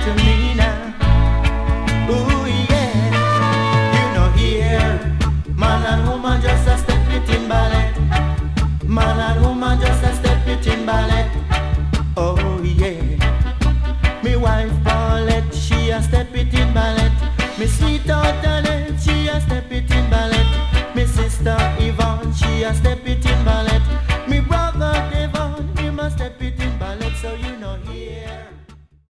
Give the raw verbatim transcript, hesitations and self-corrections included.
to me now. Ooh yeah, you know here, man and woman just a step it in ballet. Man and woman just a step it in ballet. Oh yeah, me wife Paulette, she a step it in ballet. Me sweet